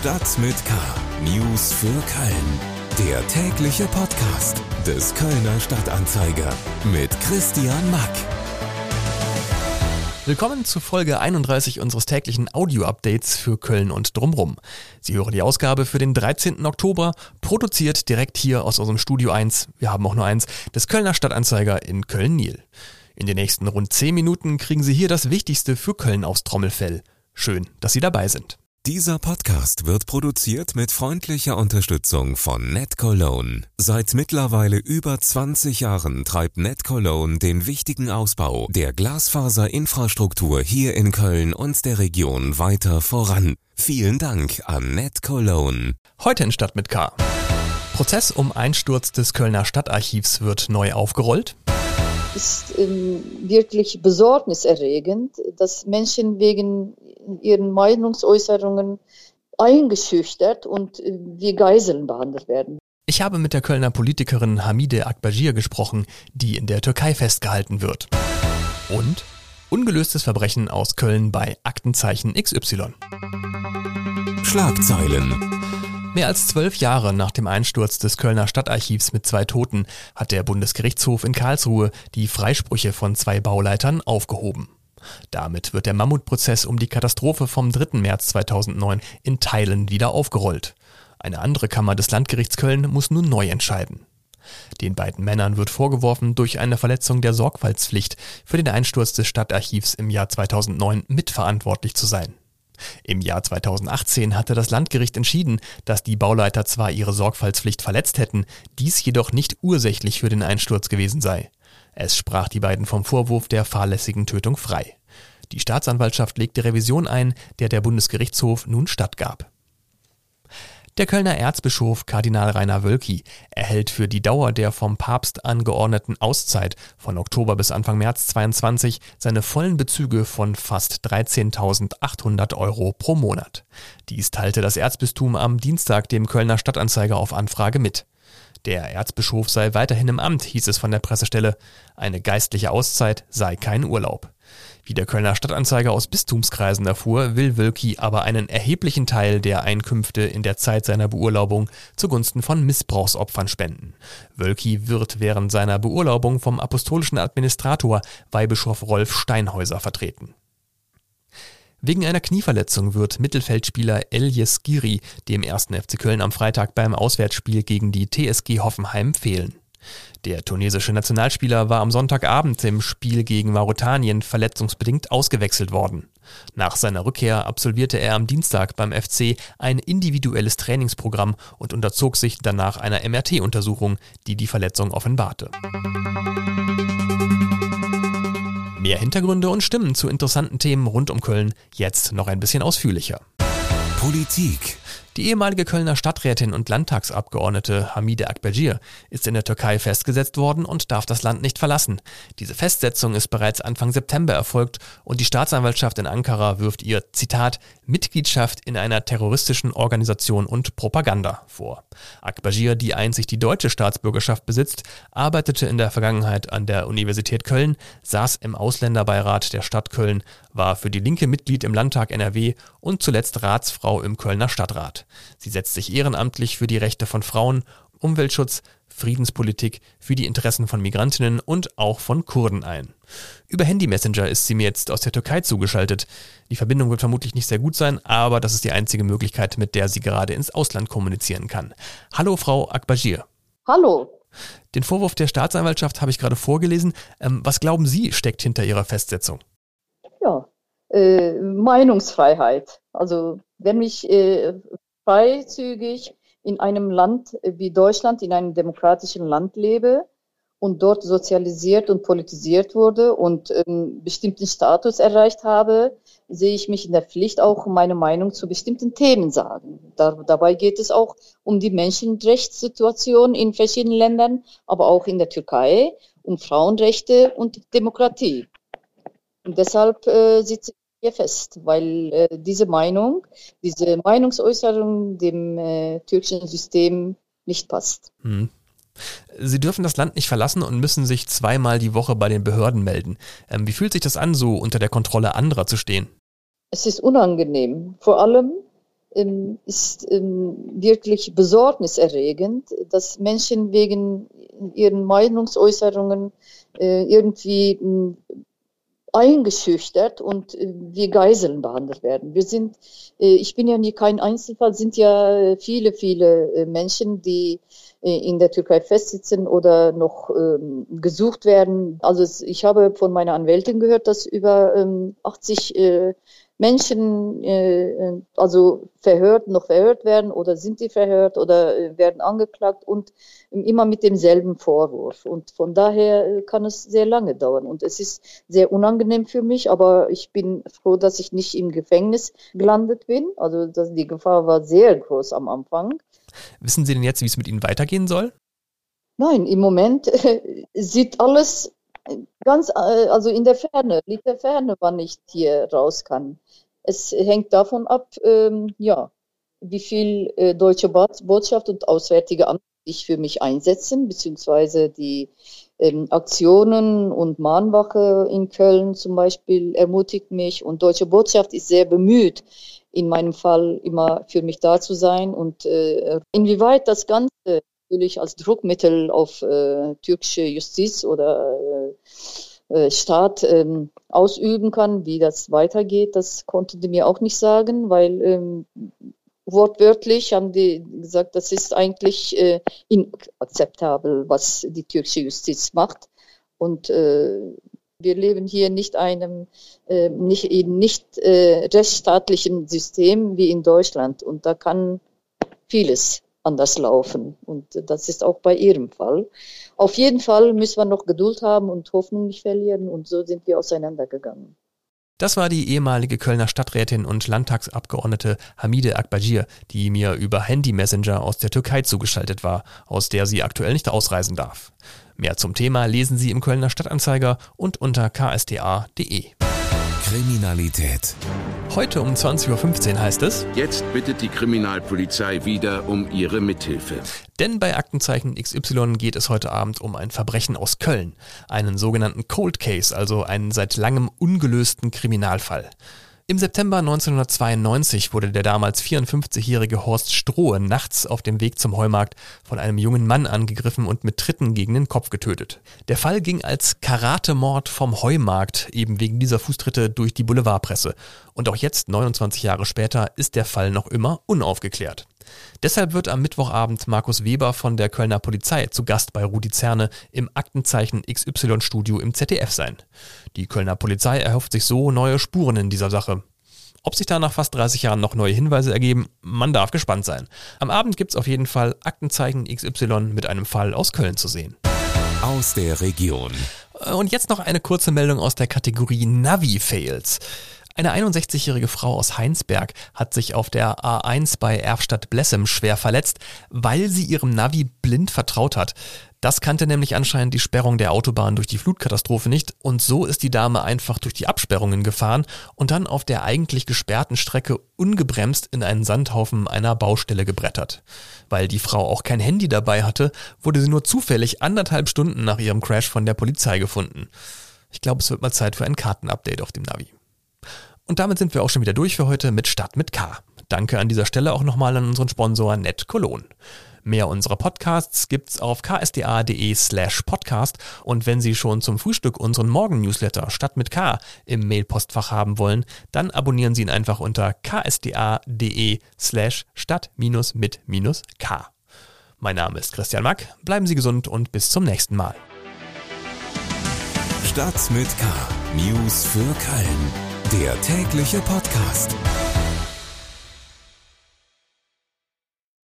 Stadt mit K. News für Köln. Der tägliche Podcast des Kölner Stadtanzeiger mit Christian Mack. Willkommen zu Folge 31 unseres täglichen Audio-Updates für Köln und drumrum. Sie hören die Ausgabe für den 13. Oktober, produziert direkt hier aus unserem Studio 1, wir haben auch nur eins, des Kölner Stadtanzeiger in Köln-Niel. In den nächsten rund 10 Minuten kriegen Sie hier das Wichtigste für Köln aufs Trommelfell. Schön, dass Sie dabei sind. Dieser Podcast wird produziert mit freundlicher Unterstützung von NetCologne. Seit mittlerweile über 20 Jahren treibt NetCologne den wichtigen Ausbau der Glasfaserinfrastruktur hier in Köln und der Region weiter voran. Vielen Dank an NetCologne. Heute in Stadt mit K. Prozess um Einsturz des Kölner Stadtarchivs wird neu aufgerollt. Es ist wirklich besorgniserregend, dass Menschen wegen ihren Meinungsäußerungen eingeschüchtert und wie Geiseln behandelt werden. Ich habe mit der Kölner Politikerin Hamide Akbagir gesprochen, die in der Türkei festgehalten wird. Und ungelöstes Verbrechen aus Köln bei Aktenzeichen XY. Schlagzeilen. Mehr als 12 Jahre nach dem Einsturz des Kölner Stadtarchivs mit 2 Toten hat der Bundesgerichtshof in Karlsruhe die Freisprüche von 2 Bauleitern aufgehoben. Damit wird der Mammutprozess um die Katastrophe vom 3. März 2009 in Teilen wieder aufgerollt. Eine andere Kammer des Landgerichts Köln muss nun neu entscheiden. Den beiden Männern wird vorgeworfen, durch eine Verletzung der Sorgfaltspflicht für den Einsturz des Stadtarchivs im Jahr 2009 mitverantwortlich zu sein. Im Jahr 2018 hatte das Landgericht entschieden, dass die Bauleiter zwar ihre Sorgfaltspflicht verletzt hätten, dies jedoch nicht ursächlich für den Einsturz gewesen sei. Es sprach die beiden vom Vorwurf der fahrlässigen Tötung frei. Die Staatsanwaltschaft legte Revision ein, der Bundesgerichtshof nun stattgab. Der Kölner Erzbischof Kardinal Rainer Wölki erhält für die Dauer der vom Papst angeordneten Auszeit von Oktober bis Anfang März 2022 seine vollen Bezüge von fast 13.800 € pro Monat. Dies teilte das Erzbistum am Dienstag dem Kölner Stadtanzeiger auf Anfrage mit. Der Erzbischof sei weiterhin im Amt, hieß es von der Pressestelle. Eine geistliche Auszeit sei kein Urlaub. Wie der Kölner Stadtanzeiger aus Bistumskreisen erfuhr, will Wölki aber einen erheblichen Teil der Einkünfte in der Zeit seiner Beurlaubung zugunsten von Missbrauchsopfern spenden. Wölki wird während seiner Beurlaubung vom apostolischen Administrator Weihbischof Rolf Steinhäuser vertreten. Wegen einer Knieverletzung wird Mittelfeldspieler El Yesgiri dem 1. FC Köln am Freitag beim Auswärtsspiel gegen die TSG Hoffenheim fehlen. Der tunesische Nationalspieler war am Sonntagabend im Spiel gegen Mauretanien verletzungsbedingt ausgewechselt worden. Nach seiner Rückkehr absolvierte er am Dienstag beim FC ein individuelles Trainingsprogramm und unterzog sich danach einer MRT-Untersuchung, die die Verletzung offenbarte. Mehr Hintergründe und Stimmen zu interessanten Themen rund um Köln, jetzt noch ein bisschen ausführlicher. Politik. Die ehemalige Kölner Stadträtin und Landtagsabgeordnete Hamide Akbagir ist in der Türkei festgesetzt worden und darf das Land nicht verlassen. Diese Festsetzung ist bereits Anfang September erfolgt und die Staatsanwaltschaft in Ankara wirft ihr, Zitat, Mitgliedschaft in einer terroristischen Organisation und Propaganda vor. Akbagir, die einzig die deutsche Staatsbürgerschaft besitzt, arbeitete in der Vergangenheit an der Universität Köln, saß im Ausländerbeirat der Stadt Köln, war für die Linke Mitglied im Landtag NRW und zuletzt Ratsfrau im Kölner Stadtrat. Sie setzt sich ehrenamtlich für die Rechte von Frauen, Umweltschutz, Friedenspolitik, für die Interessen von Migrantinnen und auch von Kurden ein. Über Handy-Messenger ist sie mir jetzt aus der Türkei zugeschaltet. Die Verbindung wird vermutlich nicht sehr gut sein, aber das ist die einzige Möglichkeit, mit der sie gerade ins Ausland kommunizieren kann. Hallo Frau Akbagir. Hallo. Den Vorwurf der Staatsanwaltschaft habe ich gerade vorgelesen. Was glauben Sie, steckt hinter Ihrer Festsetzung? Ja, Meinungsfreiheit. Also wenn ich freizügig in einem Land wie Deutschland, in einem demokratischen Land lebe und dort sozialisiert und politisiert wurde und einen bestimmten Status erreicht habe, sehe ich mich in der Pflicht, auch meine Meinung zu bestimmten Themen sagen. Dabei geht es auch um die Menschenrechtssituation in verschiedenen Ländern, aber auch in der Türkei, um Frauenrechte und Demokratie. Und deshalb sitze ich hier fest, weil diese Meinungsäußerung dem türkischen System nicht passt. Sie dürfen das Land nicht verlassen und müssen sich 2-mal die Woche bei den Behörden melden. Wie fühlt sich das an, so unter der Kontrolle anderer zu stehen? Es ist unangenehm. Vor allem, ist wirklich besorgniserregend, dass Menschen wegen ihren Meinungsäußerungen irgendwie eingeschüchtert und wie Geiseln behandelt werden. Ich bin ja nie kein Einzelfall, sind ja viele Menschen, die in der Türkei festsitzen oder noch gesucht werden. Also ich habe von meiner Anwältin gehört, dass über 80 Menschen also noch verhört werden oder sind die verhört oder werden angeklagt und immer mit demselben Vorwurf. Und von daher kann es sehr lange dauern. Und es ist sehr unangenehm für mich, aber ich bin froh, dass ich nicht im Gefängnis gelandet bin. Also die Gefahr war sehr groß am Anfang. Wissen Sie denn jetzt, wie es mit Ihnen weitergehen soll? Nein, im Moment sieht alles also liegt der Ferne, wann ich hier raus kann. Es hängt davon ab, wie viel deutsche Botschaft und Auswärtige Amt sich für mich einsetzen, beziehungsweise die Aktionen und Mahnwache in Köln zum Beispiel ermutigt mich und deutsche Botschaft ist sehr bemüht, in meinem Fall immer für mich da zu sein und inwieweit das Ganze natürlich als Druckmittel auf türkische Justiz oder Staat ausüben kann, wie das weitergeht, das konnten die mir auch nicht sagen, weil wortwörtlich haben die gesagt, das ist eigentlich inakzeptabel, was die türkische Justiz macht. Und wir leben hier nicht nicht rechtsstaatlichen System wie in Deutschland. Und da kann vieles anders laufen. Und das ist auch bei Ihrem Fall. Auf jeden Fall müssen wir noch Geduld haben und Hoffnung nicht verlieren. Und so sind wir auseinandergegangen. Das war die ehemalige Kölner Stadträtin und Landtagsabgeordnete Hamide Akbagir, die mir über Handy-Messenger aus der Türkei zugeschaltet war, aus der sie aktuell nicht ausreisen darf. Mehr zum Thema lesen Sie im Kölner Stadtanzeiger und unter ksta.de. Kriminalität. Heute um 20.15 Uhr heißt es: Jetzt bittet die Kriminalpolizei wieder um ihre Mithilfe. Denn bei Aktenzeichen XY geht es heute Abend um ein Verbrechen aus Köln. Einen sogenannten Cold Case, also einen seit langem ungelösten Kriminalfall. Im September 1992 wurde der damals 54-jährige Horst Strohe nachts auf dem Weg zum Heumarkt von einem jungen Mann angegriffen und mit Tritten gegen den Kopf getötet. Der Fall ging als Karatemord vom Heumarkt eben wegen dieser Fußtritte durch die Boulevardpresse. Und auch jetzt, 29 Jahre später, ist der Fall noch immer unaufgeklärt. Deshalb wird am Mittwochabend Markus Weber von der Kölner Polizei zu Gast bei Rudi Zerne im Aktenzeichen XY-Studio im ZDF sein. Die Kölner Polizei erhofft sich so neue Spuren in dieser Sache. Ob sich da nach fast 30 Jahren noch neue Hinweise ergeben, man darf gespannt sein. Am Abend gibt's auf jeden Fall Aktenzeichen XY mit einem Fall aus Köln zu sehen. Aus der Region. Und jetzt noch eine kurze Meldung aus der Kategorie Navi-Fails. Eine 61-jährige Frau aus Heinsberg hat sich auf der A1 bei Erfstadt-Blessem schwer verletzt, weil sie ihrem Navi blind vertraut hat. Das kannte nämlich anscheinend die Sperrung der Autobahn durch die Flutkatastrophe nicht und so ist die Dame einfach durch die Absperrungen gefahren und dann auf der eigentlich gesperrten Strecke ungebremst in einen Sandhaufen einer Baustelle gebrettert. Weil die Frau auch kein Handy dabei hatte, wurde sie nur zufällig 1,5 Stunden nach ihrem Crash von der Polizei gefunden. Ich glaube, es wird mal Zeit für ein Kartenupdate auf dem Navi. Und damit sind wir auch schon wieder durch für heute mit Stadt mit K. Danke an dieser Stelle auch nochmal an unseren Sponsor NetCologne. Mehr unserer Podcasts gibt's auf ksda.de/podcast und wenn Sie schon zum Frühstück unseren Morgen-Newsletter Stadt mit K im Mailpostfach haben wollen, dann abonnieren Sie ihn einfach unter ksda.de/stadt-mit-k. Mein Name ist Christian Mack, bleiben Sie gesund und bis zum nächsten Mal. Stadt mit K. News für Köln. Der tägliche Podcast.